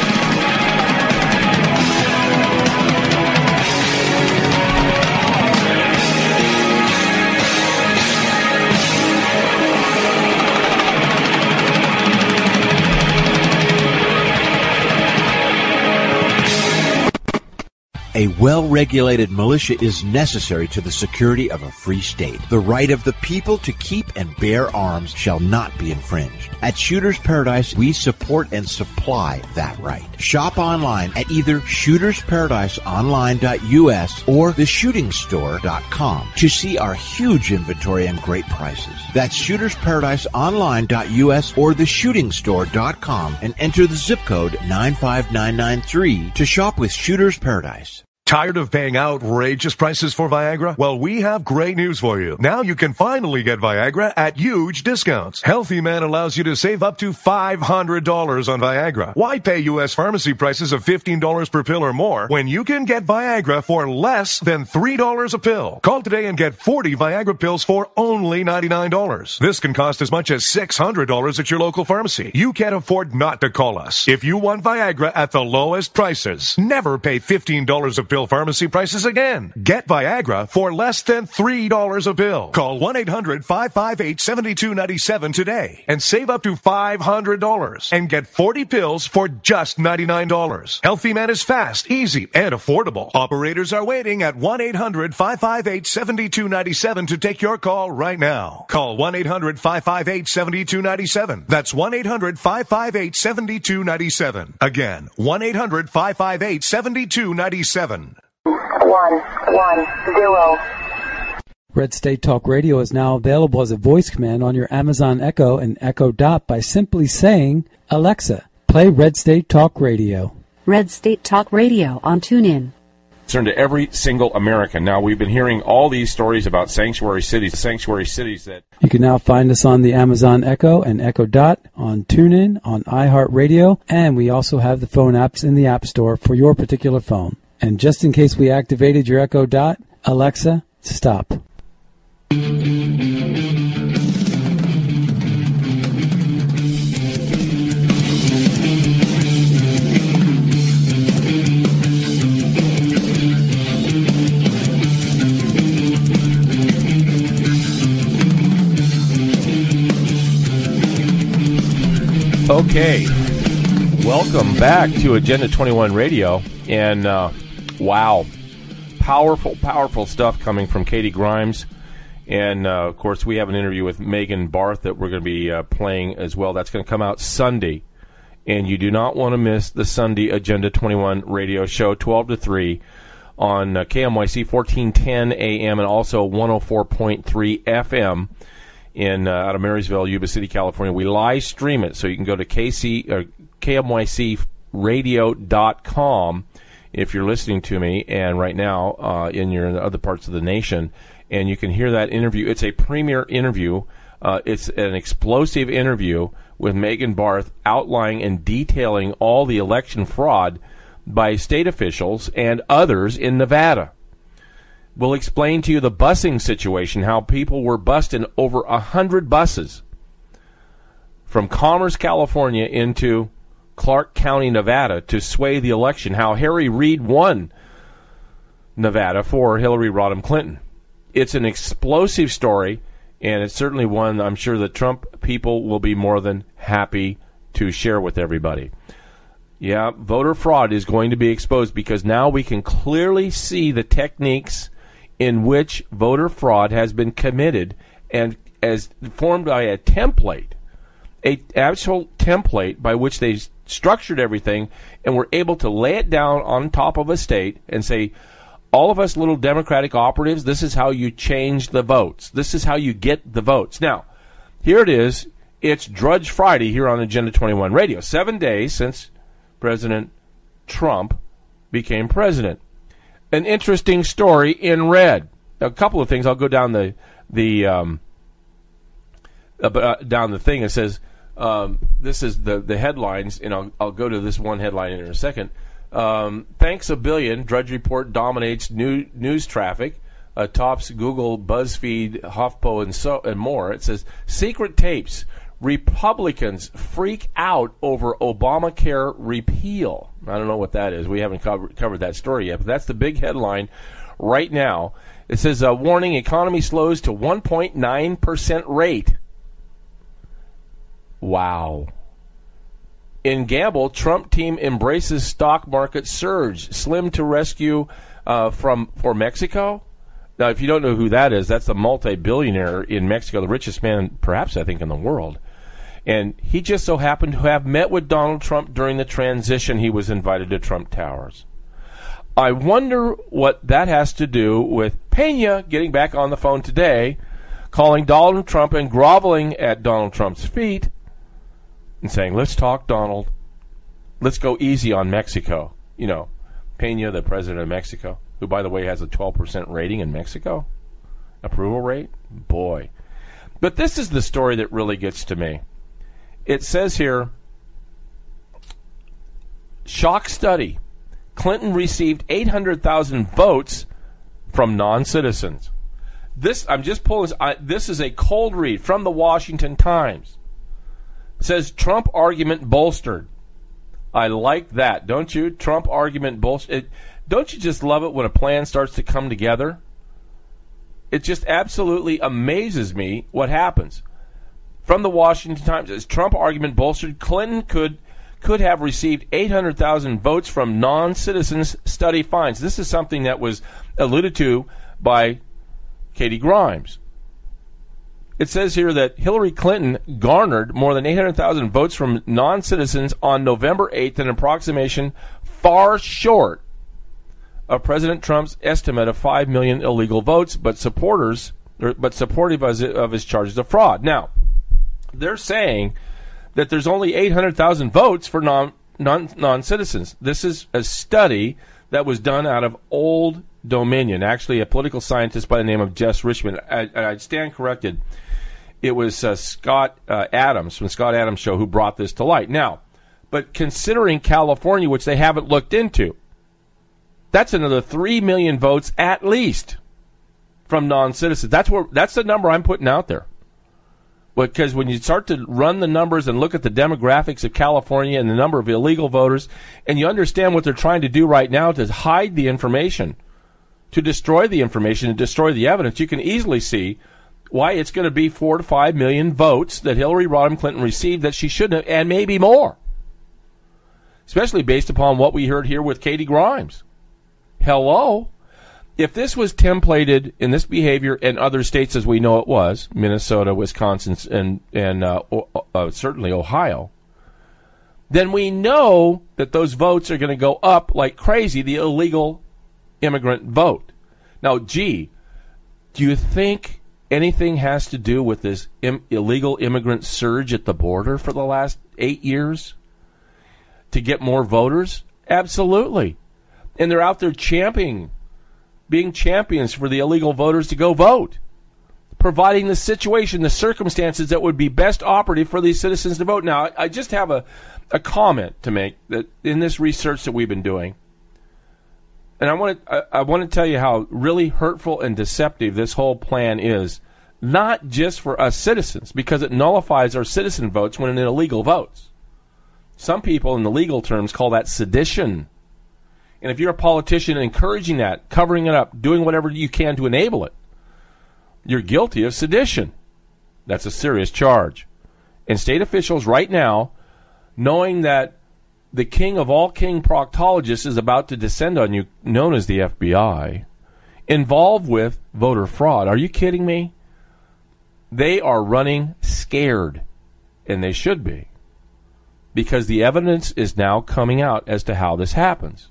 A well-regulated militia is necessary to the security of a free state. The right of the people to keep and bear arms shall not be infringed. At Shooters Paradise, we support and supply that right. Shop online at either shooters paradise online dot U S or the shooting store dot com to see our huge inventory and great prices. That's shooters paradise online dot U S or the shooting store dot com and enter the zip code nine five nine nine three to shop with Shooters Paradise. Tired of paying outrageous prices for Viagra? Well, we have great news for you. Now you can finally get Viagra at huge discounts. Healthy Man allows you to save up to five hundred dollars on Viagra. Why pay U S pharmacy prices of fifteen dollars per pill or more when you can get Viagra for less than three dollars a pill? Call today and get forty Viagra pills for only ninety-nine dollars. This can cost as much as six hundred dollars at your local pharmacy. You can't afford not to call us. If you want Viagra at the lowest prices, never pay fifteen dollars a pill pharmacy prices again. Get Viagra for less than three dollars a pill. Call one eight hundred five five eight seven two nine seven today and save up to five hundred dollars and get forty pills for just ninety-nine dollars. Healthy Man is fast, easy, and affordable. Operators are waiting at one eight hundred five five eight seven two nine seven to take your call right now. Call one eight hundred five five eight seven two nine seven. That's one eight hundred five five eight seven two nine seven. Again, one eight hundred five five eight seven two nine seven. One, one, zero. Red State Talk Radio is now available as a voice command on your Amazon Echo and Echo Dot by simply saying, Alexa, play Red State Talk Radio. Red State Talk Radio on TuneIn. Concern to every single American. Now, we've been hearing all these stories about sanctuary cities, sanctuary cities that... You can now find us on the Amazon Echo and Echo Dot, on TuneIn, on iHeartRadio, and we also have the phone apps in the App Store for your particular phone. And just in case we activated your Echo Dot, Alexa, stop. Okay, welcome back to Agenda twenty-one Radio, and uh, wow, powerful, powerful stuff coming from Katie Grimes, and uh, of course we have an interview with Megan Barth that we're going to be uh, playing as well. That's going to come out Sunday, and you do not want to miss the Sunday Agenda twenty-one Radio show, twelve to three, on uh, K M Y C fourteen ten A M and also one oh four point three F M. In uh, out of Marysville, Yuba City, California. We live stream it, so you can go to K C or K M Y C radio dot com if you're listening to me, and right now uh, in your in other parts of the nation, and you can hear that interview. It's a premier interview. Uh, it's an explosive interview with Megan Barth outlining and detailing all the election fraud by state officials and others in Nevada. We'll explain to you the busing situation, how people were bused in over a hundred buses from Commerce, California into Clark County, Nevada to sway the election, how Harry Reid won Nevada for Hillary Rodham Clinton. It's an explosive story, and it's certainly one I'm sure the Trump people will be more than happy to share with everybody. Yeah, voter fraud is going to be exposed because now we can clearly see the techniques in which voter fraud has been committed and as formed by a template, a actual template by which they structured everything and were able to lay it down on top of a state and say, all of us little Democratic operatives, this is how you change the votes. This is how you get the votes. Now, here it is. It's Drudge Friday here on Agenda twenty-one Radio. Seven days since President Trump became president. An interesting story in red. A couple of things. I'll go down the the um, uh, down the thing. It says um, this is the the headlines, and I'll I'll go to this one headline in a second. Um, thanks a billion. Drudge Report dominates new, news traffic. Uh, tops Google, BuzzFeed, HuffPo, and so and more. It says secret tapes. Republicans freak out over Obamacare repeal. I don't know what that is. We haven't cover, covered that story yet, but that's the big headline right now. It says, uh, warning, economy slows to one point nine percent rate. Wow. In gamble, Trump team embraces stock market surge. Slim to rescue uh, from for Mexico. Now, if you don't know who that is, that's a multi-billionaire in Mexico, the richest man, perhaps, I think, in the world. And he just so happened to have met with Donald Trump during the transition he was invited to Trump Towers. I wonder what that has to do with Pena getting back on the phone today, calling Donald Trump and groveling at Donald Trump's feet and saying, let's talk, Donald. Let's go easy on Mexico. You know, Pena, the president of Mexico, who, by the way, has a twelve percent rating in Mexico. Approval rate? Boy. But this is the story that really gets to me. It says here, shock study. Clinton received eight hundred thousand votes from non-citizens. This, I'm just pulling this, I, this is a cold read from the Washington Times. It says Trump argument bolstered. I like that, don't you? Trump argument bolstered. It, don't you just love it when a plan starts to come together? It just absolutely amazes me what happens. From the Washington Times, as Trump argument bolstered, Clinton could could have received eight hundred thousand votes from non-citizens, study finds. This is something that was alluded to by Katie Grimes. It says here that Hillary Clinton garnered more than eight hundred thousand votes from non-citizens on November eighth, an approximation far short of President Trump's estimate of five million illegal votes, but supporters or, but supportive of his, of his charges of fraud. Now, they're saying that there's only eight hundred thousand votes for non, non, non-citizens. This is a study that was done out of Old Dominion, actually a political scientist by the name of Jess Richmond. I, I stand corrected. It was uh, Scott uh, Adams from the Scott Adams Show who brought this to light. Now, but considering California, which they haven't looked into, that's another three million votes at least from non-citizens. That's where that's the number I'm putting out there. Because when you start to run the numbers and look at the demographics of California and the number of illegal voters, and you understand what they're trying to do right now to hide the information, to destroy the information and destroy the evidence, you can easily see why it's going to be four to five million votes that Hillary Rodham Clinton received that she shouldn't have, and maybe more. Especially based upon what we heard here with Katie Grimes. Hello? If this was templated in this behavior in other states as we know it was, Minnesota, Wisconsin, and, and uh, uh, certainly Ohio, then we know that those votes are going to go up like crazy, the illegal immigrant vote. Now, gee, do you think anything has to do with this im- illegal immigrant surge at the border for the last eight years to get more voters? Absolutely. And they're out there championing, being champions for the illegal voters to go vote, providing the situation, the circumstances that would be best operative for these citizens to vote. Now, I just have a, a comment to make that in this research that we've been doing, and I want to I, I want to tell you how really hurtful and deceptive this whole plan is, not just for us citizens, because it nullifies our citizen votes when it illegal votes. Some people in the legal terms call that sedition. And if you're a politician encouraging that, covering it up, doing whatever you can to enable it, you're guilty of sedition. That's a serious charge. And state officials right now, knowing that the king of all king proctologists is about to descend on you, known as the F B I, involved with voter fraud. Are you kidding me? They are running scared, and they should be, because the evidence is now coming out as to how this happens.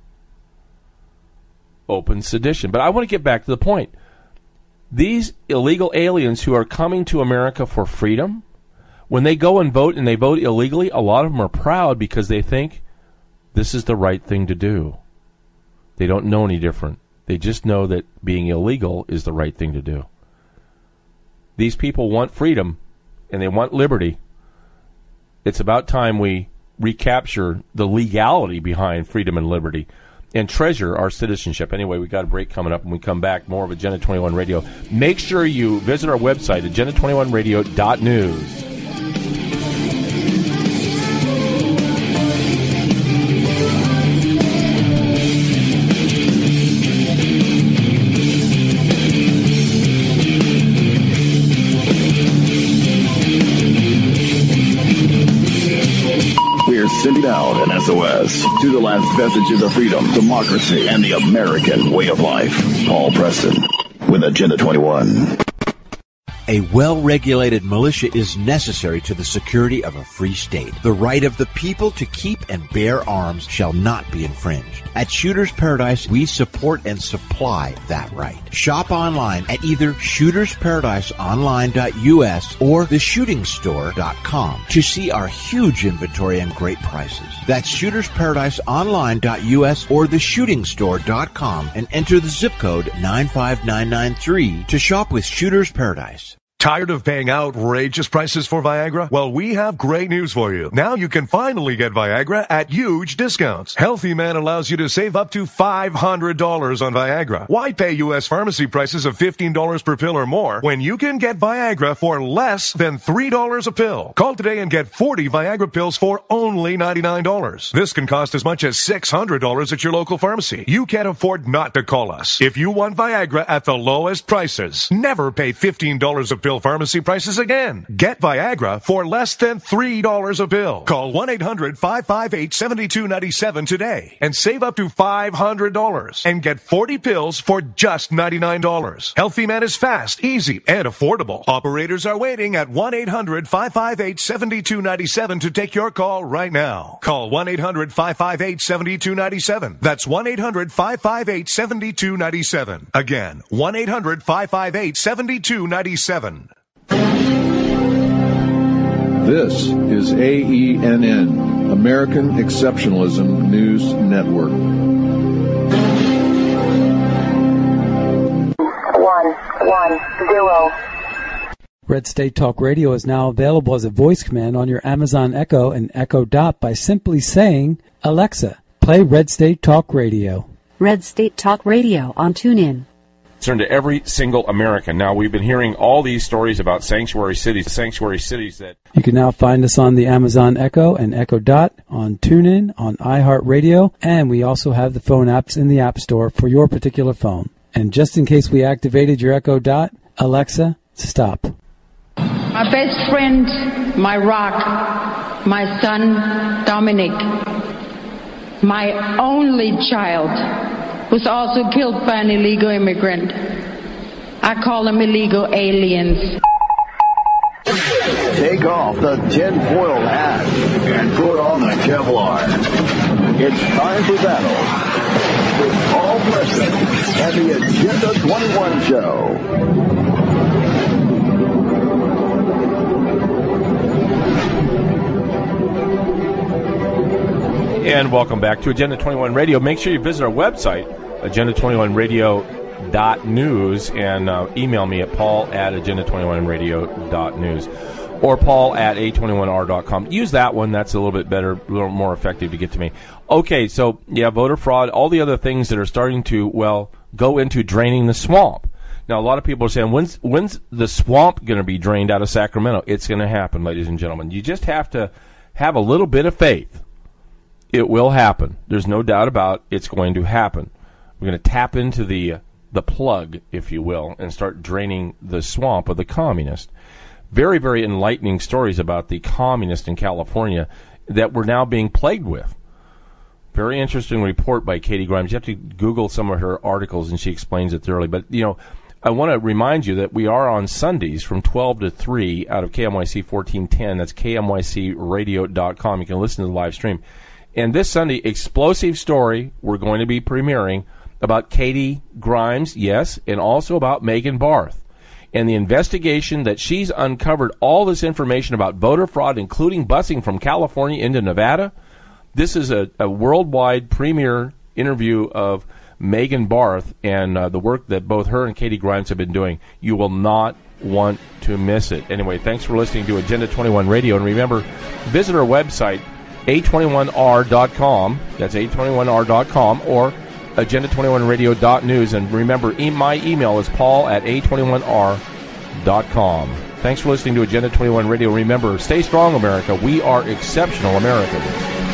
Open sedition. But I want to get back to the point. These illegal aliens who are coming to America for freedom, when they go and vote and they vote illegally, a lot of them are proud because they think this is the right thing to do. They don't know any different. They just know that being illegal is the right thing to do. These people want freedom and they want liberty. It's about time we recapture the legality behind freedom and liberty and treasure our citizenship. Anyway, we got a break coming up. When we come back, more of Agenda twenty-one Radio. Make sure you visit our website, agenda twenty-one radio dot news. Sending out an S O S to the last vestiges of freedom, democracy, and the American way of life. Paul Preston with Agenda twenty-one. A well-regulated militia is necessary to the security of a free state. The right of the people to keep and bear arms shall not be infringed. At Shooters Paradise, we support and supply that right. Shop online at either shooters paradise online dot U S or the shooting store dot com to see our huge inventory and great prices. That's shooters paradise online dot U S or the shooting store dot com and enter the zip code nine five nine nine three to shop with Shooters Paradise. Tired of paying outrageous prices for Viagra? Well, we have great news for you. Now you can finally get Viagra at huge discounts. Healthy Man allows you to save up to five hundred dollars on Viagra. Why pay U S pharmacy prices of fifteen dollars per pill or more when you can get Viagra for less than three dollars a pill? Call today and get forty Viagra pills for only ninety-nine dollars. This can cost as much as six hundred dollars at your local pharmacy. You can't afford not to call us. If you want Viagra at the lowest prices, never pay fifteen dollars a pill real pharmacy prices again. Get Viagra for less than three dollars a pill. Call one eight hundred five five eight seven two nine seven today and save up to five hundred dollars and get forty pills for just ninety-nine dollars. Healthy Man is fast, easy, and affordable. Operators are waiting at one eight hundred five five eight seven two nine seven to take your call right now. Call one eight hundred five five eight seven two nine seven. That's one eight hundred five five eight seven two nine seven. Again, one eight hundred five five eight seven two nine seven. This is A E N N, American Exceptionalism News Network. One, one, zero. Red State Talk Radio is now available as a voice command on your Amazon Echo and Echo Dot by simply saying, Alexa, play Red State Talk Radio. Red State Talk Radio on TuneIn. Turn to every single American. Now, we've been hearing all these stories about sanctuary cities, sanctuary cities that... You can now find us on the Amazon Echo and Echo Dot, on TuneIn, on iHeartRadio, and we also have the phone apps in the App Store for your particular phone. And just in case we activated your Echo Dot, Alexa, stop. My best friend, my rock, my son, Dominic, my only child, was also killed by an illegal immigrant. I call them illegal aliens. Take off the tinfoil hat and put on the Kevlar. It's time for battle with Paul Preston and the Agenda twenty-one Show. And welcome back to Agenda twenty-one Radio. Make sure you visit our website, agenda twenty-one radio dot news, and uh, email me at paul at agenda twenty-one radio dot news or paul at a twenty-one r dot com. Use that one. That's a little bit better, a little more effective to get to me. Okay, so, yeah, voter fraud, all the other things that are starting to, well, go into draining the swamp. Now, a lot of people are saying, when's, when's the swamp going to be drained out of Sacramento? It's going to happen, ladies and gentlemen. You just have to have a little bit of faith. It will happen. There's no doubt about it's going to happen. We're going to tap into the uh, the plug, if you will, and start draining the swamp of the communist. Very, very enlightening stories about the communist in California that we're now being plagued with. Very interesting report by Katie Grimes. You have to Google some of her articles, and she explains it thoroughly. But, you know, I want to remind you that we are on Sundays from twelve to three out of K M Y C fourteen ten. That's K M Y C radio dot com. You can listen to the live stream. And this Sunday, explosive story we're going to be premiering about Katie Grimes, yes, and also about Megan Barth. And the investigation that she's uncovered all this information about voter fraud, including busing from California into Nevada. This is a, a worldwide premiere interview of Megan Barth and uh, the work that both her and Katie Grimes have been doing. You will not want to miss it. Anyway, thanks for listening to Agenda twenty-one Radio. And remember, visit our website, a twenty-one r dot com. That's a twenty-one r dot com or agenda twenty-one radio dot news. And remember, e- my email is paul at a twenty-one r dot com. Thanks for listening to Agenda twenty-one Radio. Remember, stay strong, America. We are exceptional Americans.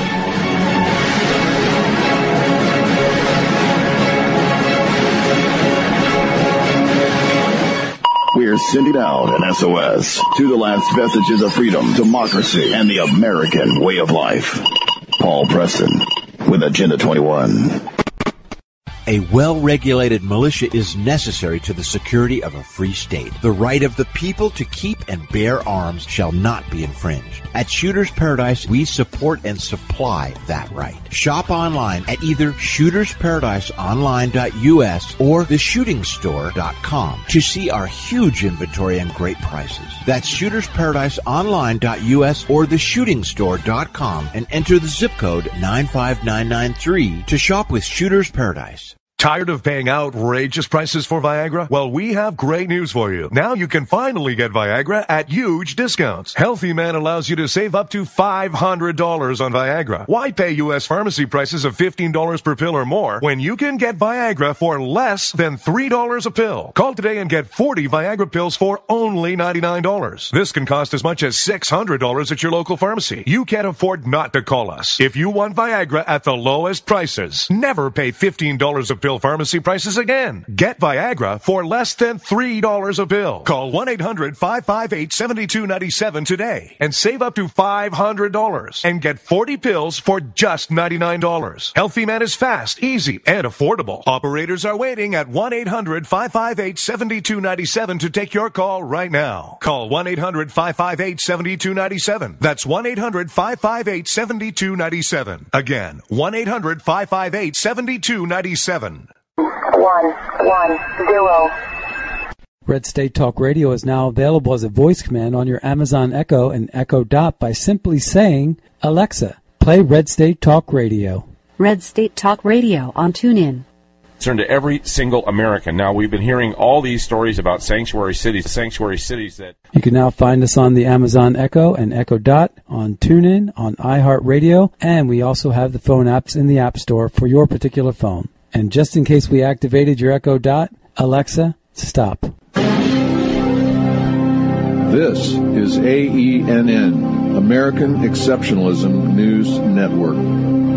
We're sending out an S O S to the last vestiges of freedom, democracy, and the American way of life. Paul Preston with Agenda twenty-one. A well-regulated militia is necessary to the security of a free state. The right of the people to keep and bear arms shall not be infringed. At Shooter's Paradise, we support and supply that right. Shop online at either shooters paradise online dot u s or the shooting store dot com to see our huge inventory and great prices. That's shooters paradise online dot u s or the shooting store dot com and enter the zip code nine five nine nine three to shop with Shooter's Paradise. Tired of paying outrageous prices for Viagra? Well, we have great news for you. Now you can finally get Viagra at huge discounts. Healthy Man allows you to save up to five hundred dollars on Viagra. Why pay U S pharmacy prices of fifteen dollars per pill or more when you can get Viagra for less than three dollars a pill? Call today and get forty Viagra pills for only ninety-nine dollars. This can cost as much as six hundred dollars at your local pharmacy. You can't afford not to call us. If you want Viagra at the lowest prices, never pay fifteen dollars a pill pill pharmacy prices again. Get Viagra for less than three dollars a pill. Call one eight hundred five five eight seven two nine seven today and save up to five hundred dollars and get forty pills for just ninety-nine dollars. Healthy Man is fast, easy, and affordable. Operators are waiting at one eight hundred five five eight seven two nine seven to take your call right now. Call one eight hundred five five eight seven two nine seven. That's one eight hundred five five eight seven two nine seven. Again, one eight hundred five five eight seven two nine seven. One, one, zero. Red State Talk Radio is now available as a voice command on your Amazon Echo and Echo Dot by simply saying, Alexa, play Red State Talk Radio. Red State Talk Radio on TuneIn. Concern to every single American. Now, we've been hearing all these stories about sanctuary cities, sanctuary cities that... You can now find us on the Amazon Echo and Echo Dot, on TuneIn, on iHeartRadio, and we also have the phone apps in the App Store for your particular phone. And just in case we activated your Echo Dot, Alexa, stop. This is A E N N, American Exceptionalism News Network.